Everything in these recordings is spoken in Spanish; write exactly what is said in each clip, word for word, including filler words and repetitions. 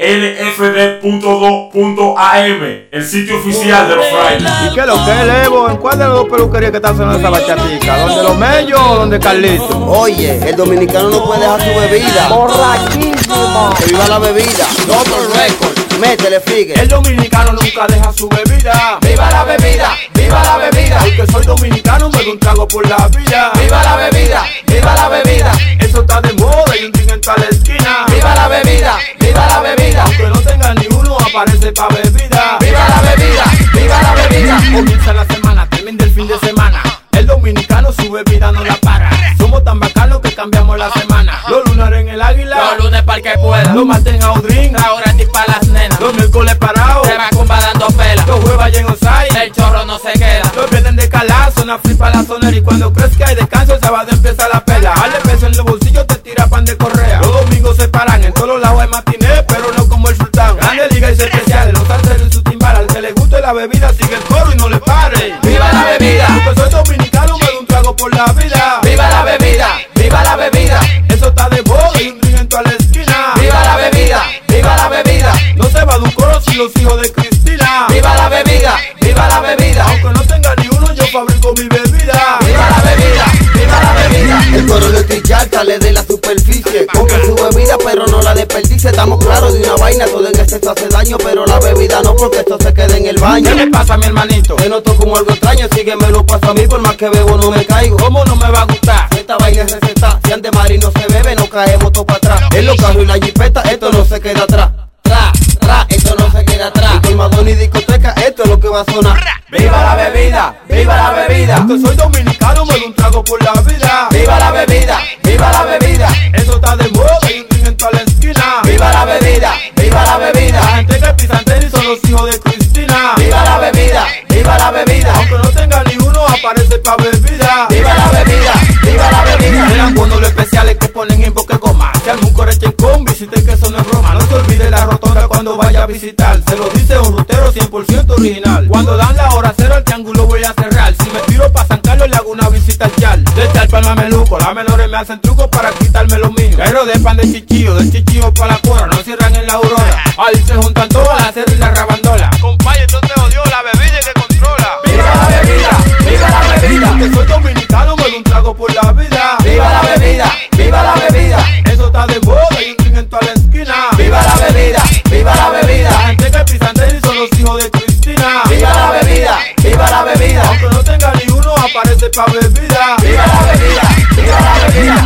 L F D punto dos punto A M, el sitio oficial de los frailes. ¿Y qué es lo que es, Evo? ¿En cuál de las dos peluquerías que están sonando esa bachatica? ¿Donde los Mellos o donde Carlito? Oye, el dominicano no puede dejar su bebida. Borrachísimo. Que viva la bebida. Double record. Métele, figue. El dominicano nunca deja su bebida. Viva la bebida. Viva la bebida. Porque soy dominicano, me doy un trago por la vida. Viva la bebida. Viva la bebida. Eso está de moda y un drink en tal esquina. Viva la bebida. Viva la bebida. Aunque no tenga ni uno, aparece pa' bebida. Viva la bebida. Viva la bebida. Comienza la semana, termina el fin de semana. El dominicano su bebida no la para. Somos tan bacanos que cambiamos la semana. Los lunares en el águila, Los lunes para el que pueda. los martes en Audrin, Ahora ni para las nenas. los miércoles parados, Se va comba dando pela. los jueves allá en Osai, El chorro no se queda. los viernes de calazo, una flipa la sonera. Y cuando crees que hay descanso, el sábado empieza la pela. Dale peso en los bolsillos, te tira pan de correa. Los domingos se paran, en todos los lados hay matiné, pero no como el sultán. Grande liga y especiales, los salseros y su timbal. Al que le guste la bebida, sigue el coro y no le pare. Viva la bebida. Porque soy dominicano, me doy un trago por la vida. Viva la bebida. Viva la bebida. Eso está de moda y un drink en toda la esquina. Viva la bebida. Viva la bebida. No se va de un coro sin los hijos de Cristina. Viva la bebida. Viva la bebida. Aunque no tenga ni uno, yo fabrico mi bebida. Viva la bebida. Viva la bebida. El coro de trichar sale de la superficie. Compre su bebida, pero no la desperdicie. Estamos claros de una vaina, todo en exceso hace daño, pero la bebida no, porque esto se queda en el baño. ¿Qué le pasa a mi hermanito? Te noto como algo extraño, sígueme lo paso a mí, por más que bebo no me caigo. ¿Cómo no me va a gustar? Esta vaina es receta, si ande mar y no se bebe, no caemos todo para atrás. En los carros y la jipeta, esto no se queda atrás. Tra, tra, esto no se queda atrás. Y colmadón y discoteca, esto es lo que va a sonar. ¡Viva la bebida! ¡Viva la bebida! Porque soy dominicano, me doy un trago por la vida. Viva la bebida, viva la bebida. Eso está de moda y un drink en toda la esquina. Viva la bebida, viva la bebida. La gente que pisan tenis son los hijos de Cristina. Viva la bebida, viva la bebida. Aunque no tenga ni uno, aparece pa' bebida. Viva la bebida, viva la bebida. Eran buenos los especiales que ponen en boca goma. Si algún coreche en con, visite que eso no es broma. No se olvide la rotonda cuando vaya a visitar. Se lo dice un rutero cien por ciento original. Cuando dan la hora cero, el triángulo voy a cerrar. Si me tiro pa' San Carlos, le hago una visita al chal. De chal para el mameluco, las menores me hacen trucos para quitarme lo mío. Pero de pan de chichillo, del chichillo pa' la cora. No cierran en la aurora. Ahí se juntan todas las cerras y la rabandola. Compañe, entonces te odio la bebida que controla. Viva la bebida, viva la bebida. Porque soy dominicano, me doy un trago por la vida. Viva la bebida, viva la bebida. Eso está de moda y un drink en toda la esquina. Viva la bebida, viva la bebida. La gente que pisan tenis son los hijos de Cristina. Viva la bebida, viva la bebida. Aunque no tenga ni uno, aparece pa' bebida. Viva la bebida, viva la bebida.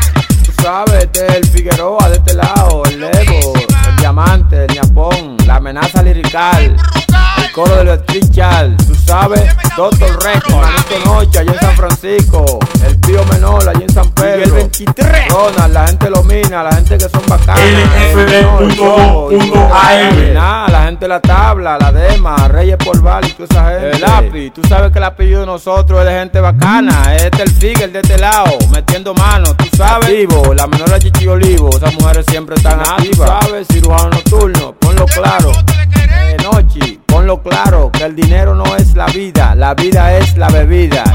Tú sabes, del Figueroa, de este lado, el Evo, el Diamante, el Ñapón, la amenaza lirical, el coro de los Trichal, tú sabes, Doctor Record, Manito Noche, allá en San Francisco, el Pío Menor, allá en San Pedro, el veintitrés, Ronald, la gente lo mina, la gente que son bacanas, L F D punto dos punto A M. la gente de la tabla, la Dema, Reyes Porval y toda esa gente. El lápiz, tú sabes que el apellido de nosotros es de gente bacana. Este es el Figuer de este lado, metiendo manos, tú sabes. Vivo, la menor de Chichi Olivo, esas mujeres siempre están ah, activas. Tú sabes, cirujano nocturno, ponlo claro. Eh, Noche, ponlo claro, que el dinero no es la vida, la vida es la bebida.